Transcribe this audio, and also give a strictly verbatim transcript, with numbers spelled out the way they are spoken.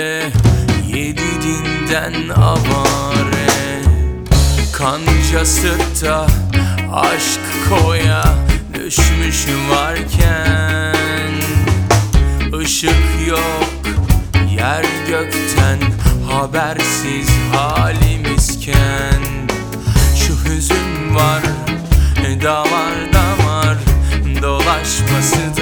Yedi dinden avare, kanca sırtta aşk koya düşmüş varken, ışık yok yer gökten habersiz halimizken, şu hüzün var damar damar dolaşması